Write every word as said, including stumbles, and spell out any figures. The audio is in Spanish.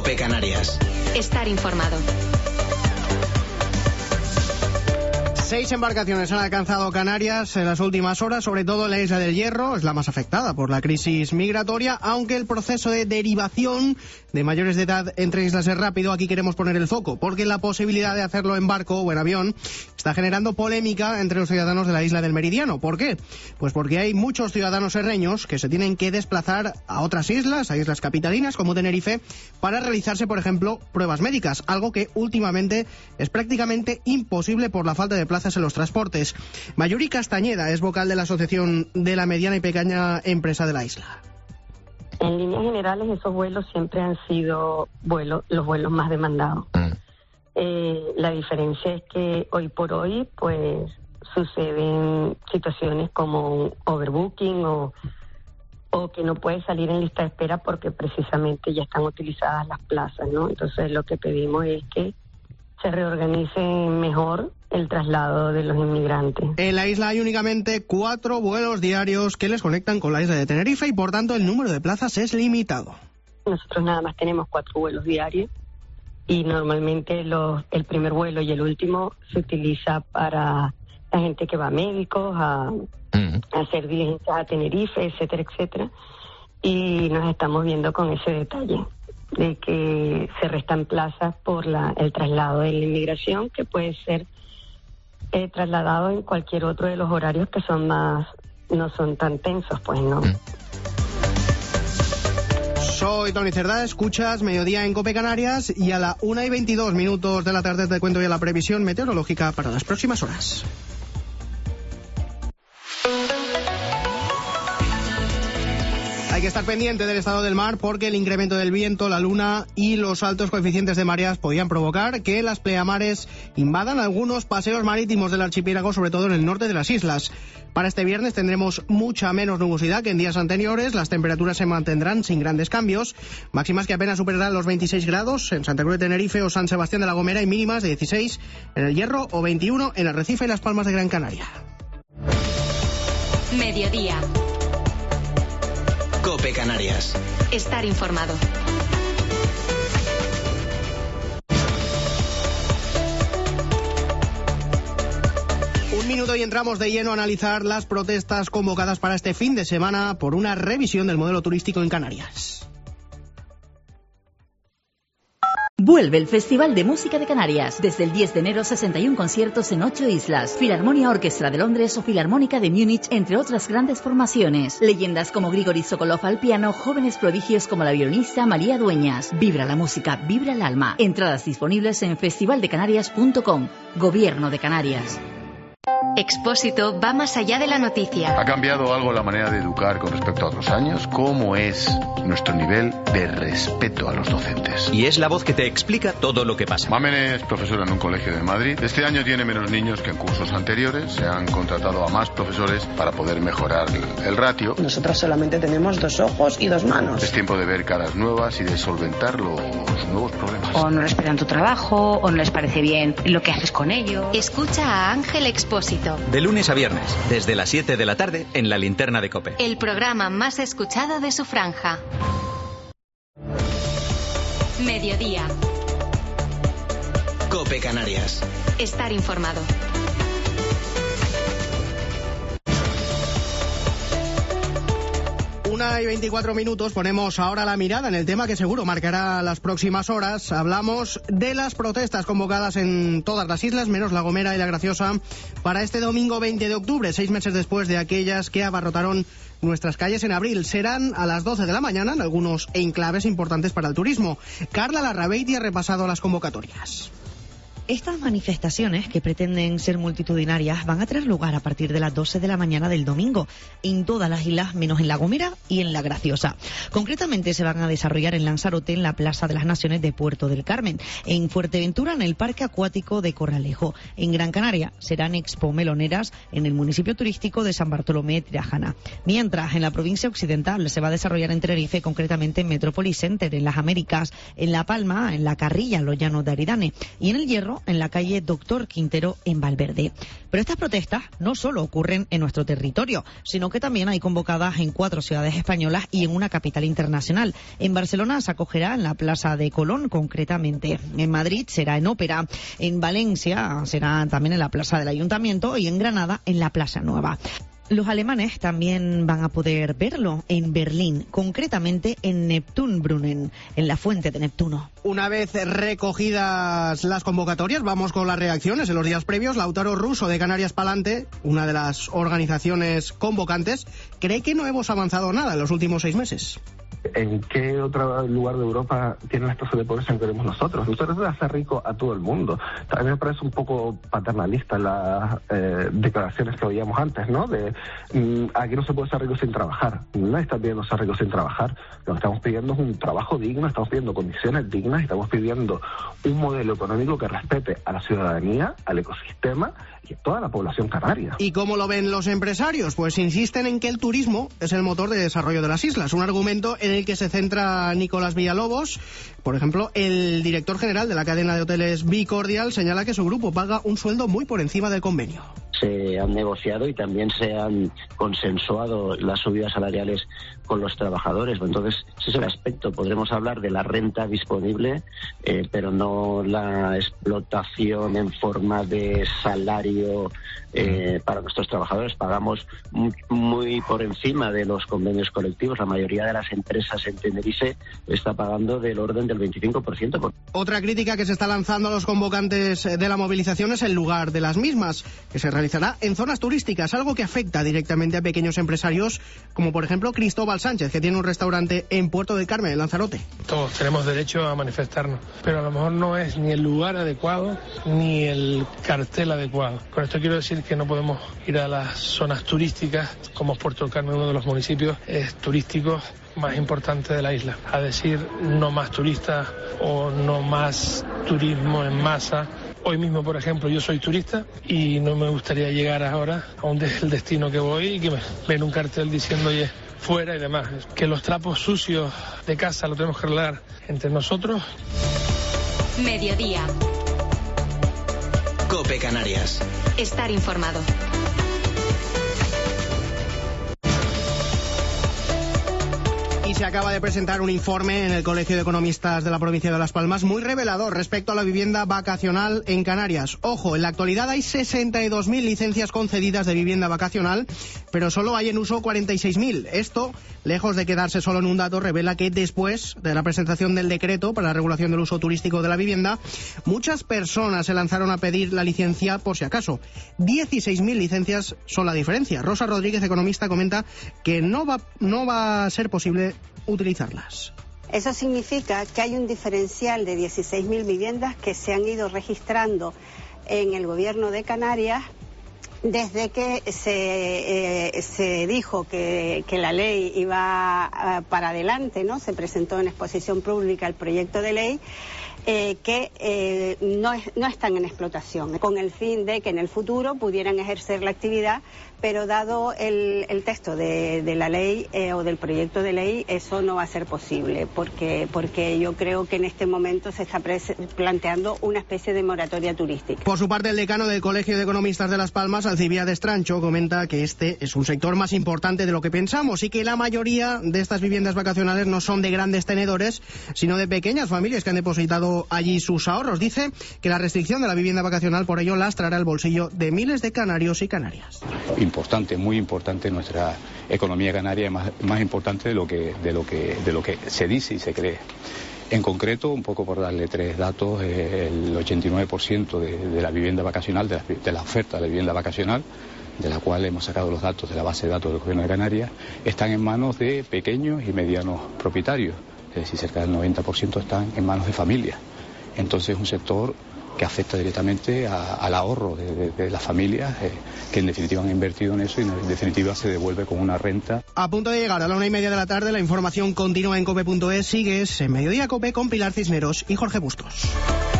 COPE Canarias. Estar informado. Seis embarcaciones han alcanzado Canarias en las últimas horas, sobre todo en la Isla del Hierro, es la más afectada por la crisis migratoria, aunque el proceso de derivación de mayores de edad entre islas es rápido. Aquí queremos poner el foco, porque la posibilidad de hacerlo en barco o en avión está generando polémica entre los ciudadanos de la Isla del Meridiano. ¿Por qué? Pues porque hay muchos ciudadanos herreños que se tienen que desplazar a otras islas, a islas capitalinas como Tenerife, para realizarse, por ejemplo, pruebas médicas, algo que últimamente es prácticamente imposible por la falta de plazas en los transportes. Mayuri Castañeda es vocal de la Asociación de la Mediana y Pequeña Empresa de la isla. En líneas generales, esos vuelos siempre han sido vuelos, los vuelos más demandados. Mm. Eh, la diferencia es que hoy por hoy, pues, suceden situaciones como un overbooking o, o que no puede salir en lista de espera porque precisamente ya están utilizadas las plazas, ¿no? Entonces, lo que pedimos es que se reorganice mejor el traslado de los inmigrantes. En la isla hay únicamente cuatro vuelos diarios que les conectan con la isla de Tenerife y por tanto el número de plazas es limitado. Nosotros nada más tenemos cuatro vuelos diarios y normalmente los, el primer vuelo y el último se utiliza para la gente que va a médicos, a, uh-huh. a hacer diligencias a Tenerife, etcétera, etcétera. Y nos estamos viendo con ese detalle de que se restan plazas por la, el traslado de la inmigración, que puede ser eh, trasladado en cualquier otro de los horarios que son más, no son tan tensos, pues no. Soy Tony Cerdá, escuchas Mediodía en COPE Canarias y a la una y veintidós minutos de la tarde te cuento ya la previsión meteorológica para las próximas horas. Hay que estar pendiente del estado del mar porque el incremento del viento, la luna y los altos coeficientes de mareas podrían provocar que las pleamares invadan algunos paseos marítimos del archipiélago, sobre todo en el norte de las islas. Para este viernes tendremos mucha menos nubosidad que en días anteriores. Las temperaturas se mantendrán sin grandes cambios, máximas que apenas superarán los veintiséis grados en Santa Cruz de Tenerife o San Sebastián de la Gomera y mínimas de dieciséis en el Hierro o veintiuno en Arrecife y Las Palmas de Gran Canaria. Mediodía. COPE Canarias. Estar informado. Un minuto y entramos de lleno a analizar las protestas convocadas para este fin de semana por una revisión del modelo turístico en Canarias. Vuelve el Festival de Música de Canarias. Desde el diez de enero, sesenta y uno conciertos en ocho islas. Filarmonia Orquestra de Londres o Filarmónica de Múnich, entre otras grandes formaciones. Leyendas como Grigori Sokolov al piano, jóvenes prodigios como la violinista María Dueñas. Vibra la música, vibra el alma. Entradas disponibles en festival de canarias punto com. Gobierno de Canarias. Expósito va más allá de la noticia. ¿Ha cambiado algo la manera de educar con respecto a otros años? ¿Cómo es nuestro nivel de respeto a los docentes? Y es la voz que te explica todo lo que pasa. Mamen es profesora en un colegio de Madrid. Este año tiene menos niños que en cursos anteriores. Se han contratado a más profesores para poder mejorar el ratio. Nosotros solamente tenemos dos ojos y dos manos. Es tiempo de ver caras nuevas y de solventar los nuevos problemas. O no respetan tu trabajo, o no les parece bien lo que haces con ello. Escucha a Ángel Expósito. De lunes a viernes, desde las siete de la tarde, en la Linterna de COPE. El programa más escuchado de su franja. Mediodía. COPE Canarias. Estar informado. Una y veinticuatro minutos, ponemos ahora la mirada en el tema que seguro marcará las próximas horas. Hablamos de las protestas convocadas en todas las islas, menos La Gomera y La Graciosa, para este domingo veinte de octubre, seis meses después de aquellas que abarrotaron nuestras calles en abril. Serán a las doce de la mañana en algunos enclaves importantes para el turismo. Carla Larrabeiti ha repasado las convocatorias. Estas manifestaciones, que pretenden ser multitudinarias, van a tener lugar a partir de las doce de la mañana del domingo en todas las islas, menos en La Gomera y en La Graciosa. Concretamente se van a desarrollar en Lanzarote, en la Plaza de las Naciones de Puerto del Carmen, en Fuerteventura, en el Parque Acuático de Corralejo, en Gran Canaria serán Expo Meloneras en el municipio turístico de San Bartolomé Tirajana. Mientras, en la provincia occidental se va a desarrollar en Tenerife, concretamente en Metropolis Center, en las Américas, en La Palma, en La Carrilla, en los Llanos de Aridane, y en el Hierro, Torno, en la calle Doctor Quintero, en Valverde. Pero estas protestas no solo ocurren en nuestro territorio, sino que también hay convocadas en cuatro ciudades españolas y en una capital internacional. En Barcelona se acogerá en la Plaza de Colón, concretamente. En Madrid será en Ópera. En Valencia será también en la Plaza del Ayuntamiento y en Granada en la Plaza Nueva. Los alemanes también van a poder verlo en Berlín, concretamente en Neptunbrunnen, en la fuente de Neptuno. Una vez recogidas las convocatorias, vamos con las reacciones. En los días previos, Lautaro Russo de Canarias Palante, una de las organizaciones convocantes, cree que no hemos avanzado nada en los últimos seis meses. ¿En qué otro lugar de Europa tienen las tasas de pobreza que tenemos nosotros? Nosotros debemos hacer rico a todo el mundo. También me parece un poco paternalista las eh, declaraciones que oíamos antes, ¿no? De mmm, aquí no se puede ser rico sin trabajar. Nadie está pidiendo ser rico sin trabajar. Lo que estamos pidiendo es un trabajo digno, estamos pidiendo condiciones dignas, estamos pidiendo un modelo económico que respete a la ciudadanía, al ecosistema y a toda la población canaria. ¿Y cómo lo ven los empresarios? Pues insisten en que el turismo es el motor de desarrollo de las islas, un argumento en el que se centra Nicolás Villalobos. Por ejemplo, el director general de la cadena de hoteles Bicordial señala que su grupo paga un sueldo muy por encima del convenio. Se han negociado y también se han consensuado las subidas salariales con los trabajadores. Entonces, ese es el aspecto. Podremos hablar de la renta disponible, eh, pero no la explotación en forma de salario eh, para nuestros trabajadores. Pagamos muy, muy por encima de los convenios colectivos. La mayoría de las empresas en Tenerife está pagando del orden del veinticinco por ciento. Otra crítica que se está lanzando a los convocantes de la movilización es el lugar de las mismas, que se realizará en zonas turísticas, algo que afecta directamente a pequeños empresarios, como por ejemplo Cristóbal Sánchez, que tiene un restaurante en Puerto del Carmen, en Lanzarote. Todos tenemos derecho a manifestarnos, pero a lo mejor no es ni el lugar adecuado ni el cartel adecuado. Con esto quiero decir que no podemos ir a las zonas turísticas, como es Puerto del Carmen, uno de los municipios es turísticos más importante de la isla, a decir no más turistas o no más turismo en masa. Hoy mismo, por ejemplo, yo soy turista y no me gustaría llegar ahora a un de- el destino que voy y que me ven un cartel diciendo oye, fuera y demás. Que los trapos sucios de casa los tenemos que arreglar entre nosotros. Mediodía. COPE Canarias. Estar informado. Y se acaba de presentar un informe en el Colegio de Economistas de la provincia de Las Palmas muy revelador respecto a la vivienda vacacional en Canarias. Ojo, en la actualidad hay sesenta y dos mil licencias concedidas de vivienda vacacional, pero solo hay en uso cuarenta y seis mil. Esto, lejos de quedarse solo en un dato, revela que después de la presentación del decreto para la regulación del uso turístico de la vivienda, muchas personas se lanzaron a pedir la licencia por si acaso. dieciséis mil licencias son la diferencia. Rosa Rodríguez, economista, comenta que no va, no va a ser posible utilizarlas. Eso significa que hay un diferencial de dieciséis mil viviendas que se han ido registrando en el gobierno de Canarias desde que se, eh, se dijo que, que la ley iba uh, para adelante, ¿no? Se presentó en exposición pública el proyecto de ley. Eh, que eh, no, es, no están en explotación, con el fin de que en el futuro pudieran ejercer la actividad, pero dado el, el texto de, de la ley eh, o del proyecto de ley, eso no va a ser posible, porque, porque yo creo que en este momento se está planteando una especie de moratoria turística. Por su parte, el decano del Colegio de Economistas de Las Palmas, Alcibiades Trancho, comenta que este es un sector más importante de lo que pensamos y que la mayoría de estas viviendas vacacionales no son de grandes tenedores, sino de pequeñas familias que han depositado allí sus ahorros. Dice que la restricción de la vivienda vacacional por ello lastrará el bolsillo de miles de canarios y canarias. Importante, muy importante nuestra economía canaria, más, más importante de lo que de lo que de lo que se dice y se cree. En concreto, un poco por darle tres datos, eh, el ochenta y nueve por ciento de, de la vivienda vacacional, de la, de la oferta de vivienda vacacional, de la cual hemos sacado los datos de la base de datos del Gobierno de Canarias, están en manos de pequeños y medianos propietarios. Es decir, cerca del noventa por ciento están en manos de familias. Entonces es un sector que afecta directamente a, al ahorro de, de, de las familias, eh, que en definitiva han invertido en eso y en definitiva se devuelve con una renta. A punto de llegar a la una y media de la tarde, la información continúa en cope punto es. Sigues en Mediodía Cope con Pilar Cisneros y Jorge Bustos.